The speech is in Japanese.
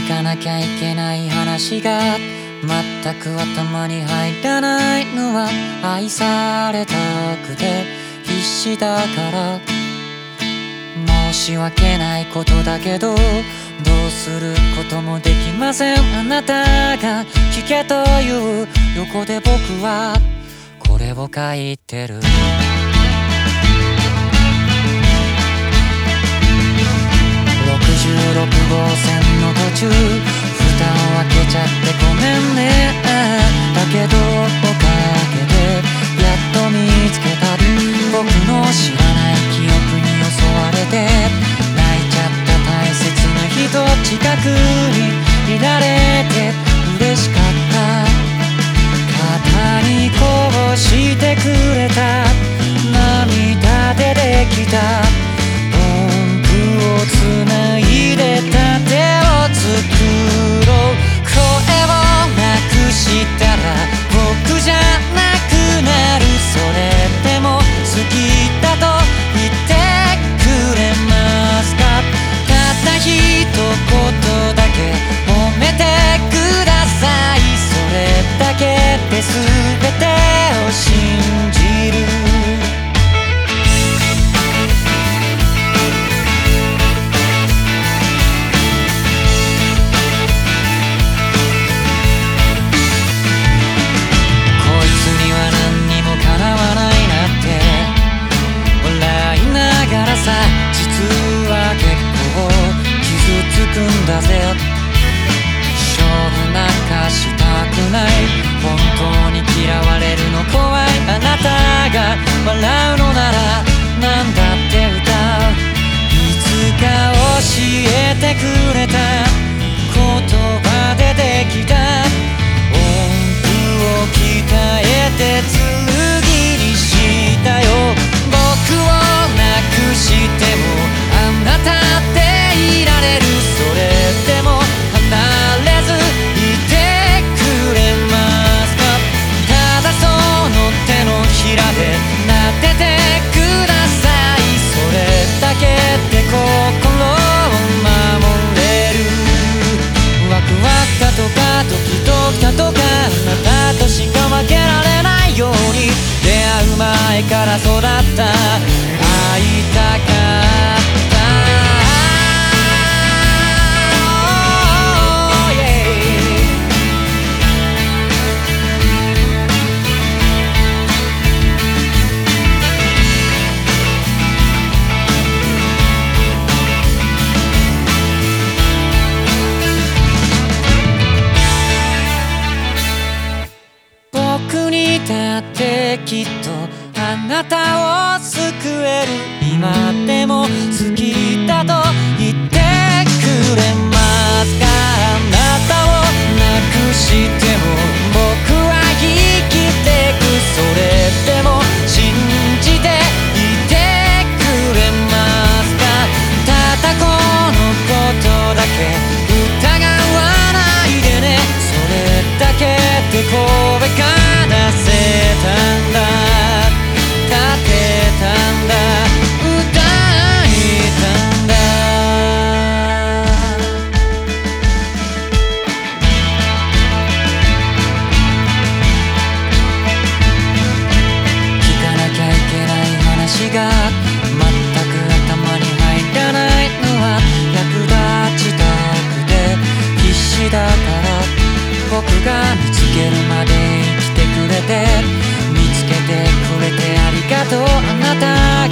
かなきゃいけない話が全く頭に入らないのは愛されたくて必死だから申し訳ないことだけどどうすることもできませんあなたが聞けという横で僕はこれを書いてる66号線の途中蓋を開けちゃってごめんねだけどおかげでやっと見つけた僕の知らない記憶に襲われて泣いちゃった大切な人近くにいられて嬉しかった肩にこうしてくれた涙でできた音符をつないで盾を作ろう声をなくしたら僕じゃなくなるそれでも好きだと言ってくれますかたった一言だけ褒めてくださいそれだけで全てを信じるだぜ勝負なんかしたくない本当に嫌われるの怖いあなたが笑うのならなんだって歌ういつか教えてくれた言葉でできた音符を鍛えて剣にしたよ僕をなくしてもあなたっていられるそれでも離れずいてくれますかただその手のひらで撫でてくださいそれだけで心を守れるワクワクだとかドキドキだとかあなたとしか分けられないように出会う前から育った会いたかっただってきっとあなたを救える今でも好きだと言ってくれますかあなたをなくしても僕は生きてくそれでも信じていてくれますかただこのことだけ疑わないでねそれだけで声が出せたんだ立てたんだ歌えたんだ聞かなきゃいけない話が全く頭に入らないのは役立ちたくて必死だから僕が見つけるまで生きてくれて見つけてくれてありがとうあなた